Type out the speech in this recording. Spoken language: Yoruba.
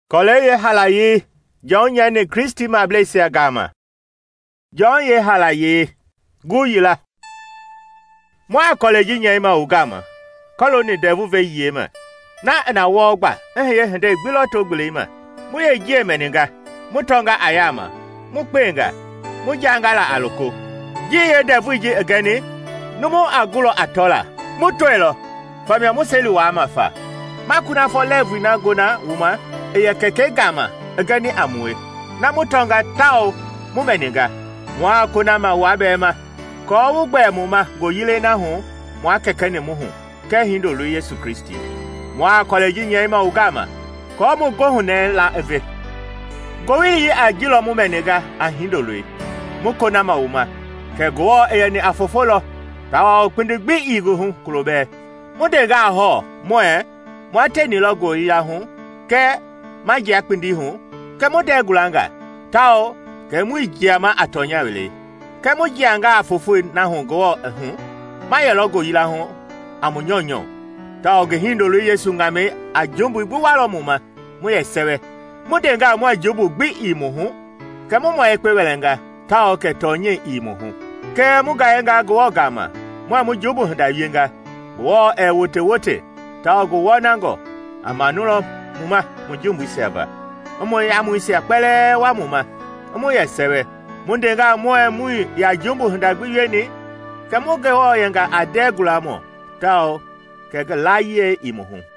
Kole ye halaye, John ye ne Kristi ma blesse agama. John ye halaye, guyila. Mwa kole jinye ma ugama. Kolo ni devu ve yema. Na wogba, ye hende gbilo to gbulima. Mu ye jie meninga, mu tonga ayama, mu kpenga, mu jangala aloko. Ji ye devu ji agani, numu agulo atola, mu toelo. Famia mu seli wa amafa. Makuna fo levu na gona uma. Eye keke gama agani amwe na mutonga tao mumeninga mwa kuna ma wabema ko wugbe mu ma goyile na ho mwa keke ne mu ho ke hindo lu Yesu Kristi mwa koleji nyema ugama ko mu go hu ne la eve gowi yi agilo mumeninga ahindo lu mu kona ma uma ke go eye ni afofolo tawo pindigbi igu hu kulobe mu de ga ho mo teni logo ya hu ke maji akpindi hu ke mo de gulanga tao ke mu ijiama atonya wele ke mo jianga afofu na hu go hu ma ye logo yila hu amunyonyo tao ge hindolo Yesu ngame ajombu ibu walo muma mu ye sewe mo de nga mo ajobu gbi imu hu ke mo ekpe welenga tao ke tonye imu hu ke mu ga yenga go gama mo amu jobu hda yenga wo wote tao go wonango amanulo muma mujumbu iseba omo ya mu isi apele wa muma omo ya sewe mundenga mo mu ya jumbu ndagbiye ni kamo ge wo yenga adegula mo tao ke ga laye imuhu